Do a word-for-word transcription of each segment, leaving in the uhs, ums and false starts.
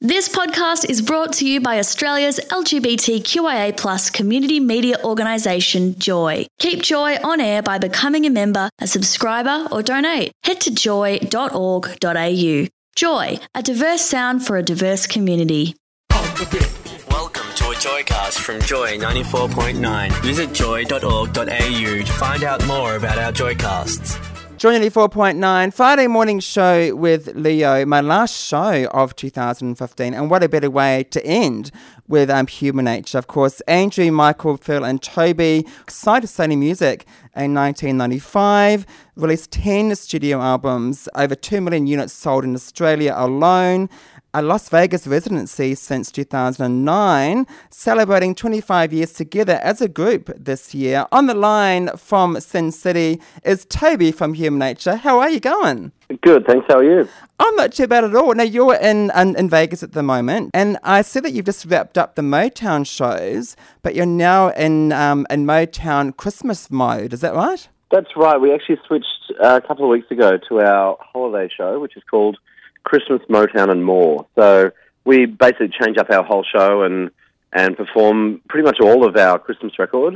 This podcast is brought to you by Australia's L G B T Q I A plus community media organisation, Joy. Keep Joy on air by becoming a member, a subscriber or donate. Head to joy dot org dot a u. Joy, a diverse sound for a diverse community. Welcome to a Joycast from Joy ninety-four point nine. Visit joy dot org dot a u to find out more about our Joycasts. Joy ninety-four point nine, Friday morning show with Leo, my last show of two thousand fifteen, and what a better way to end with um, Human Nature. Of course, Andrew, Michael, Phil and Toby signed to Sony Music in nineteen ninety-five, released ten studio albums, over two million units sold in Australia alone, a Las Vegas residency since two thousand nine, celebrating twenty-five years together as a group this year. On the line from Sin City is Toby from Human Nature. How are you going? Good, thanks. How are you? I'm not too bad at all. Now, you're in, in, in Vegas at the moment, and I see that you've just wrapped up the Motown shows, but you're now in, um, in Motown Christmas mode. Is that right? That's right. We actually switched uh, a couple of weeks ago to our holiday show, which is called Christmas, Motown and More. So we basically change up our whole show and, and perform pretty much all of our Christmas record.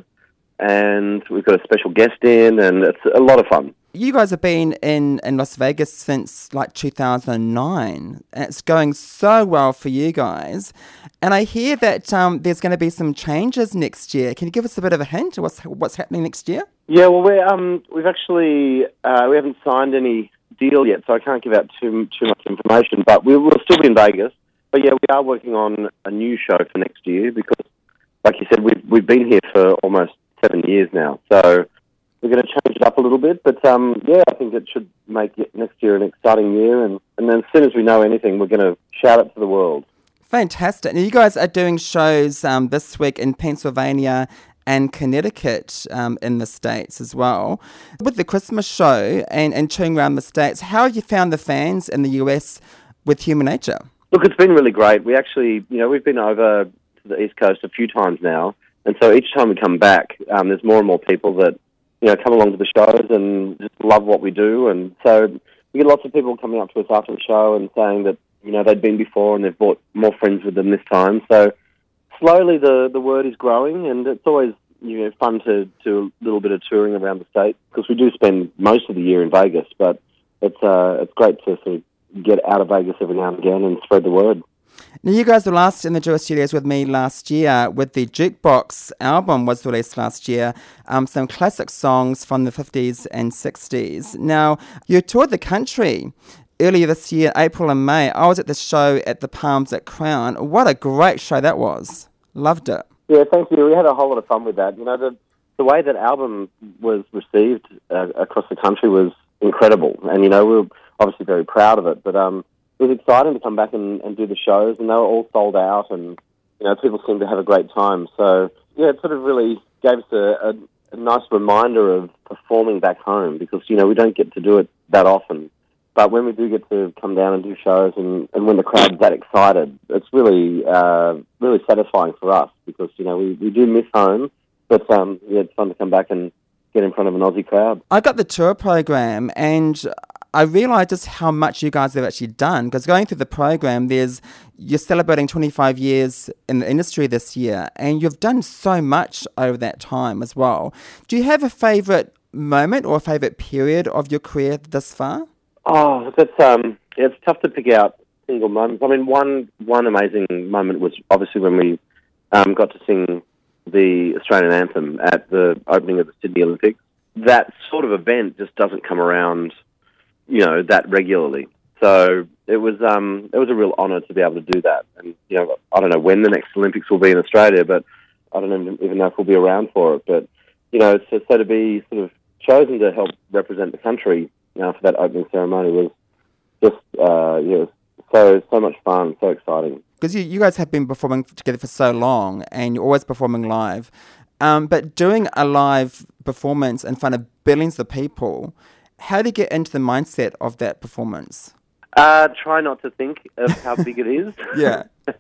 And we've got a special guest in, and it's a lot of fun. You guys have been in, in Las Vegas since like two thousand nine, and it's going so well for you guys. And I hear that um, there's going to be some changes next year. Can you give us a bit of a hint of what's, what's happening next year? Yeah, well, we're, um, we've actually, uh, we haven't signed any deal yet, so I can't give out too too much information, but we will still be in Vegas. But yeah, we are working on a new show for next year because, like you said, we've, we've been here for almost seven years now, so we're going to change it up a little bit. But um, yeah, I think it should make it next year an exciting year, and, and then as soon as we know anything, we're going to shout it to the world. Fantastic. Now, you guys are doing shows um, this week in Pennsylvania and Connecticut um, in the States as well. With the Christmas show and, and touring around the States, how have you found the fans in the U S with Human Nature? Look, it's been really great. We actually, you know, we've been over to the East Coast a few times now, and so each time we come back, um, there's more and more people that, you know, come along to the shows and just love what we do, and so we get lots of people coming up to us after the show and saying that, you know, they'd been before and they've brought more friends with them this time, so slowly the, the word is growing, and it's always, you know, fun to do a little bit of touring around the state because we do spend most of the year in Vegas, but it's uh, it's great to sort of get out of Vegas every now and again and spread the word. Now, you guys were last in the Joy Studios with me last year with the Jukebox album was released last year, um, some classic songs from the fifties and sixties. Now, you toured the country earlier this year, April and May. I was at the show at the Palms at Crown. What a great show that was. Loved it. Yeah, thank you. We had a whole lot of fun with that. You know, the the way that album was received uh, across the country was incredible. And, you know, we were obviously very proud of it. But um, it was exciting to come back and, and do the shows, and they were all sold out, and, you know, people seemed to have a great time. So, yeah, it sort of really gave us a, a, a nice reminder of performing back home because, you know, we don't get to do it that often. But when we do get to come down and do shows and, and when the crowd's that excited, it's really uh, really satisfying for us because, you know, we, we do miss home, but um, yeah, it's fun to come back and get in front of an Aussie crowd. I got the tour program and I realised just how much you guys have actually done because going through the program, there's you're celebrating twenty-five years in the industry this year and you've done so much over that time as well. Do you have a favourite moment or a favourite period of your career thus far? Oh, that's um, yeah, it's tough to pick out single moments. I mean, one one amazing moment was obviously when we um, got to sing the Australian anthem at the opening of the Sydney Olympics. That sort of event just doesn't come around, you know, that regularly. So it was um, it was a real honour to be able to do that. And you know, I don't know when the next Olympics will be in Australia, but I don't even know if we'll be around for it. But you know, so, so to be sort of chosen to help represent the country. Now, for that opening ceremony was just, uh, yeah, it was so, so much fun, so exciting. Because you, you guys have been performing together for so long and you're always performing live. Um, but doing a live performance in front of billions of people, how do you get into the mindset of that performance? Uh, try not to think of how big it is. Yeah.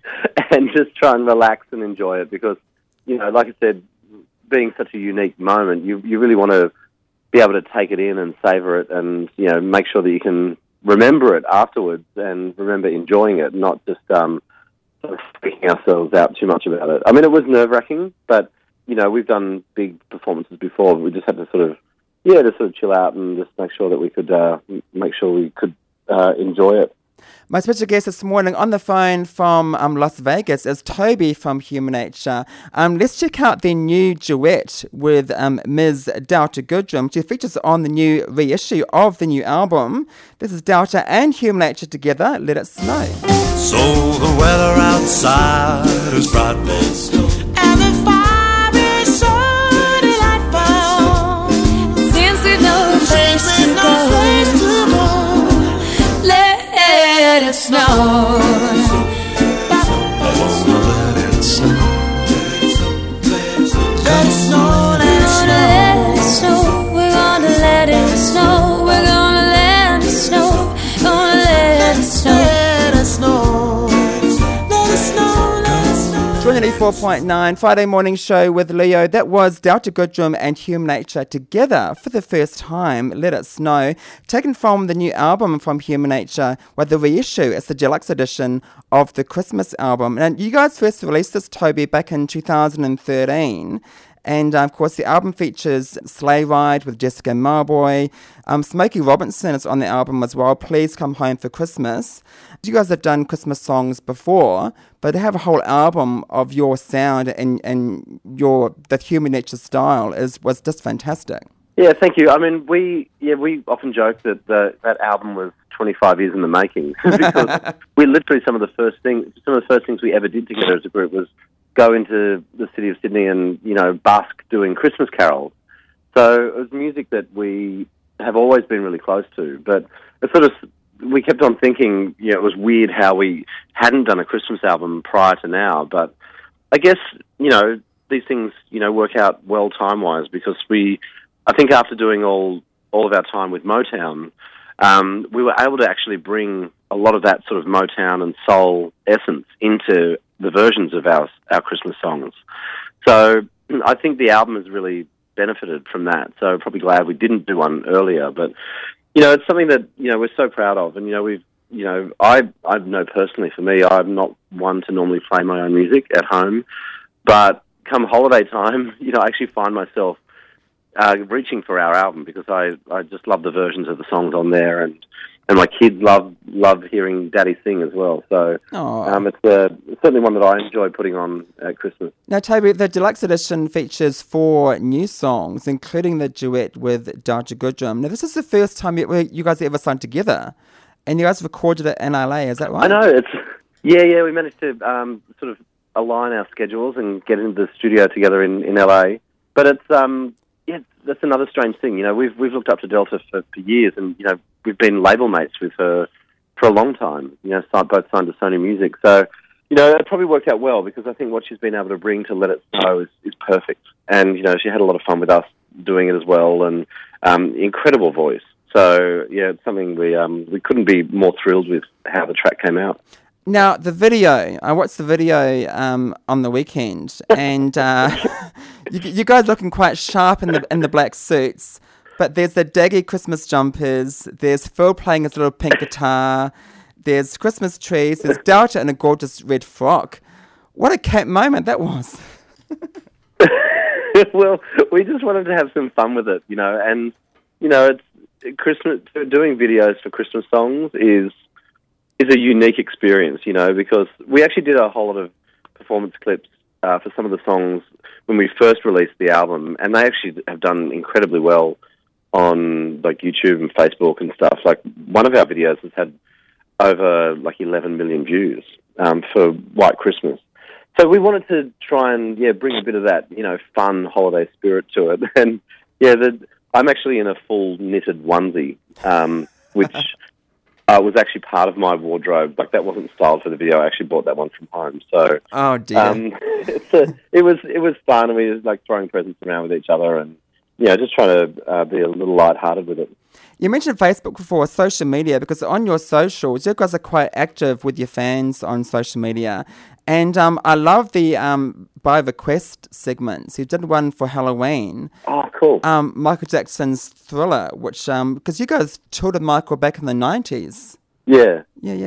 And just try and relax and enjoy it because, you know, like I said, being such a unique moment, you you really want to be able to take it in and savor it and, you know, make sure that you can remember it afterwards and remember enjoying it, not just um, sort of freaking ourselves out too much about it. I mean, it was nerve-wracking, but, you know, we've done big performances before. But we just had to sort of, yeah, just sort of chill out and just make sure that we could, uh, make sure we could uh, enjoy it. My special guest this morning on the phone from um, Las Vegas is Toby from Human Nature. Um, let's check out their new duet with um, Miz Delta Goodrem. She features on the new reissue of the new album. This is Delta and Human Nature together. Let it snow. So the weather outside is frightful, and the fire is so delightful. Since we've no place to go, let it snow. Let it snow. Let it snow. Let it snow. Let it snow. We're gonna let it snow. We're gonna let it snow. Gonna let it snow. Let it snow. Let it snow. Let it snow. Joy ninety-four point nine Friday morning show with Leo. That was Delta Goodrem and Human Nature together for the first time. Let It Snow, taken from the new album from Human Nature, with the reissue. It's the deluxe edition of the Christmas album. And you guys first released this, Toby, back in two thousand thirteen. And, uh, of course, the album features Sleigh Ride with Jessica Marboy. Um, Smokey Robinson is on the album as well. Please Come Home for Christmas. You guys have done Christmas songs before, but to have a whole album of your sound and, and your the Human Nature style is was just fantastic. Yeah, thank you. I mean, we yeah we often joke that the, that album was twenty-five years in the making because we literally some of the first things some of the first things we ever did together as a group was go into the city of Sydney and, you know, busk doing Christmas carols. So it was music that we have always been really close to. But it sort of, we kept on thinking, you know, it was weird how we hadn't done a Christmas album prior to now. But I guess, you know, these things, you know, work out well time-wise because we, I think after doing all, all of our time with Motown, um, we were able to actually bring a lot of that sort of Motown and soul essence into the versions of our our Christmas songs. So I think the album has really benefited from that. So probably glad we didn't do one earlier. But, you know, it's something that, you know, we're so proud of. And, you know, we've, you know, I, I know personally for me, I'm not one to normally play my own music at home. But come holiday time, you know, I actually find myself uh, reaching for our album because I, I just love the versions of the songs on there. And And my kids love love hearing Daddy sing as well. So um, it's, uh, it's certainly one that I enjoy putting on at Christmas. Now, Toby, the deluxe edition features four new songs, including the duet with Delta Goodrem. Now, this is the first time you, you guys ever signed together, and you guys recorded it in L A. Is that right? I know. It's yeah, yeah. We managed to um, sort of align our schedules and get into the studio together in, in L A. But it's um, yeah, that's another strange thing. You know, we've we've looked up to Delta for, for years, and you know, we've been label mates with her for a long time, you know, both signed to Sony Music. So, you know, it probably worked out well because I think what she's been able to bring to Let It Snow is, is perfect. And, you know, she had a lot of fun with us doing it as well and um, incredible voice. So, yeah, it's something we um, we couldn't be more thrilled with how the track came out. Now, the video, I watched the video um, on the weekend and uh, you, you guys looking quite sharp in the in the black suits. But there's the daggy Christmas jumpers, there's Phil playing his little pink guitar, there's Christmas trees, there's Delta in a gorgeous red frock. What a cat moment that was. Well, we just wanted to have some fun with it, you know, and, you know, it's Christmas, doing videos for Christmas songs is is a unique experience, you know, because we actually did a whole lot of performance clips uh, for some of the songs when we first released the album, and they actually have done incredibly well on like YouTube and Facebook and stuff. Like one of our videos has had over like eleven million views um, for White Christmas. So we wanted to try and yeah bring a bit of that, you know, fun holiday spirit to it. And yeah, the, I'm actually in a full knitted onesie, um, which uh, was actually part of my wardrobe. Like that wasn't styled for the video. I actually bought that one from home. So oh dear, um, it's a, it was it was fun, and we was like throwing presents around with each other and. Yeah, just trying to uh, be a little lighthearted with it. You mentioned Facebook before, social media, because on your socials, you guys are quite active with your fans on social media. And um, I love the um, by request segments. You did one for Halloween. Oh, cool. Um, Michael Jackson's Thriller, which, um, because you guys toured with Michael back in the nineties. Yeah. Yeah, yeah, yeah.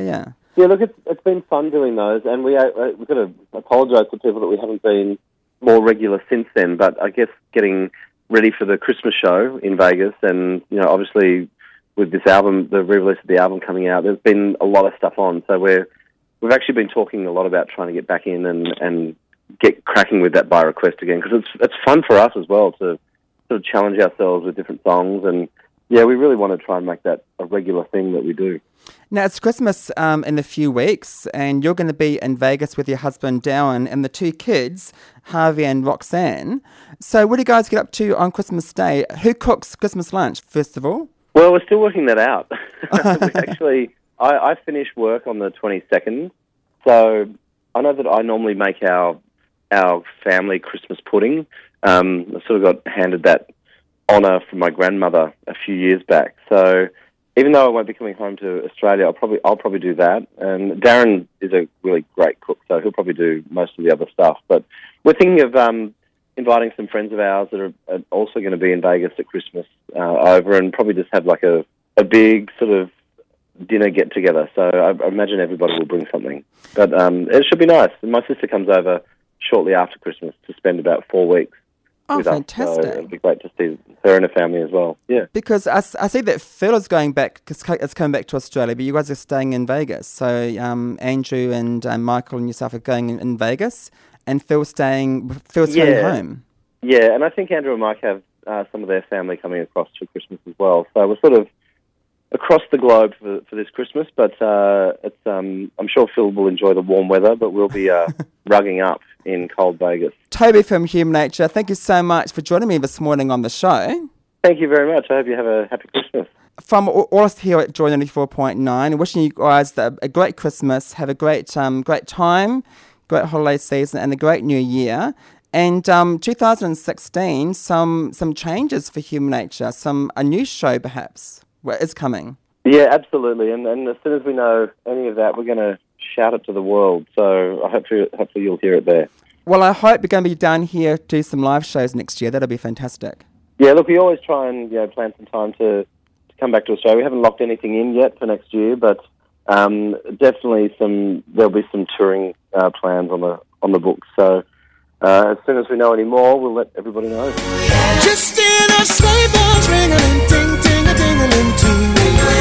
Yeah, look, it's, it's been fun doing those, and we, uh, we've got to apologise to people that we haven't been more regular since then, but I guess getting ready for the Christmas show in Vegas, and, you know, obviously with this album, the re-release of the album coming out, there's been a lot of stuff on, so we're, we've actually been talking a lot about trying to get back in and, and get cracking with that by request again, because it's, it's fun for us as well to sort of challenge ourselves with different songs, and yeah, we really want to try and make that a regular thing that we do. Now, it's Christmas um, in a few weeks, and you're going to be in Vegas with your husband, Darren, and the two kids, Harvey and Roxanne. So what do you guys get up to on Christmas Day? Who cooks Christmas lunch, first of all? Well, we're still working that out. we actually, I, I finish work on the twenty-second, so I know that I normally make our our family Christmas pudding. Um, I sort of got handed that honour from my grandmother a few years back, so even though I won't be coming home to Australia, I'll probably I'll probably do that. And Darren is a really great cook, so he'll probably do most of the other stuff. But we're thinking of um, inviting some friends of ours that are, are also going to be in Vegas at Christmas uh, over, and probably just have like a, a big sort of dinner get together. So I, I imagine everybody will bring something. But um, it should be nice. And my sister comes over shortly after Christmas to spend about four weeks. Oh, fantastic. So it'd be great to see her and her family as well. Yeah. Because I, I see that Phil is going back, it's coming back to Australia, but you guys are staying in Vegas. So um, Andrew and um, Michael and yourself are going in, in Vegas, and Phil's staying, Phil's yeah. going home. Yeah, and I think Andrew and Mike have uh, some of their family coming across for Christmas as well. So we're sort of across the globe for, for this Christmas, but uh, it's um, I'm sure Phil will enjoy the warm weather, but we'll be uh, rugging up in cold Vegas. Toby from Human Nature, thank you so much for joining me this morning on the show. Thank you very much. I hope you have a happy Christmas. From all us here at Joy ninety-four point nine, wishing you guys a great Christmas, have a great um, great time, great holiday season, and a great new year. And um, two thousand sixteen, some some changes for Human Nature, some a new show perhaps is coming. Yeah, absolutely. And, and as soon as we know any of that, we're going to shout it to the world. So I hope you, hopefully you'll hear it there. Well, I hope you're going to be down here to do some live shows next year. That'll be fantastic. Yeah, look, we always try and you know plan some time to, to come back to Australia. We haven't locked anything in yet for next year, but um, definitely some there'll be some touring uh, plans on the on the books. So uh, as soon as we know any more, we'll let everybody know. Just in a sleigh bells ringing, ding, ding, a ding, a ding, ding.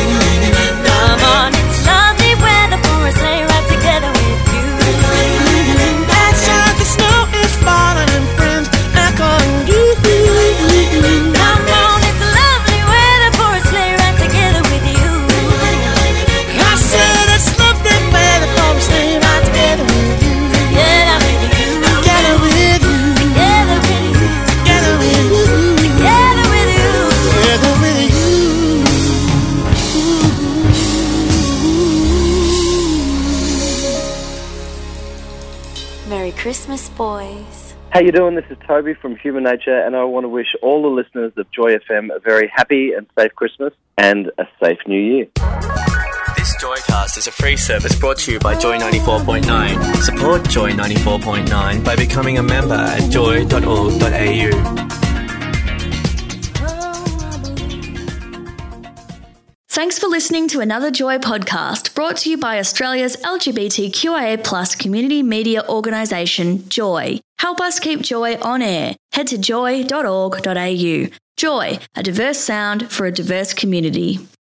Come on, it's lovely weather for a sleigh ride together with you. Outside the snow is falling and friends are calling you. Come on, it's lovely weather for a sleigh ride together with you. I said it's lovely weather for a sleigh ride together with you. Together with you. Together with you. Together with you. Together with you. Together with you. Together with you. Merry Christmas, boys. How you doing? This is Toby from Human Nature, and I want to wish all the listeners of Joy F M a very happy and safe Christmas and a safe New Year. This Joycast is a free service brought to you by Joy ninety-four point nine. Support Joy ninety-four point nine by becoming a member at joy dot org dot a u. Thanks for listening to another Joy podcast brought to you by Australia's L G B T Q I A plus community media organisation, Joy. Help us keep Joy on air. Head to joy dot org dot a u. Joy, a diverse sound for a diverse community.